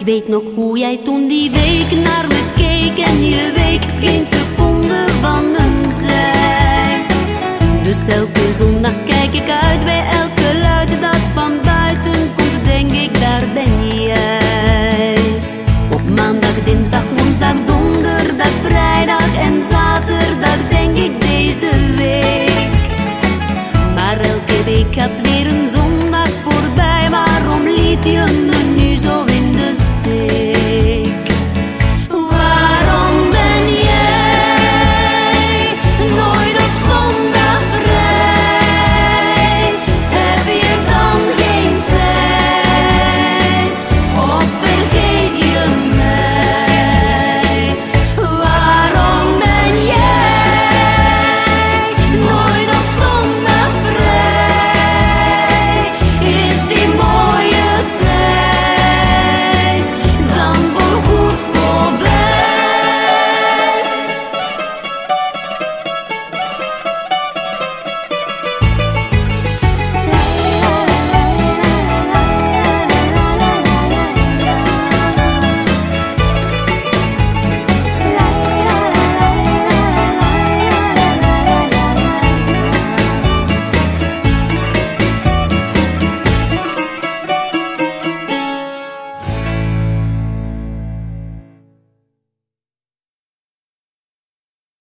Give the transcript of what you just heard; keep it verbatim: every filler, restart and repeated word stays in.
Ik weet nog hoe jij toen die week naar me keek en die week geen seconde van me zei. Dus elke zondag kijk ik uit bij elk geluid dat van buiten komt, denk ik, daar ben jij. Op maandag, dinsdag, woensdag,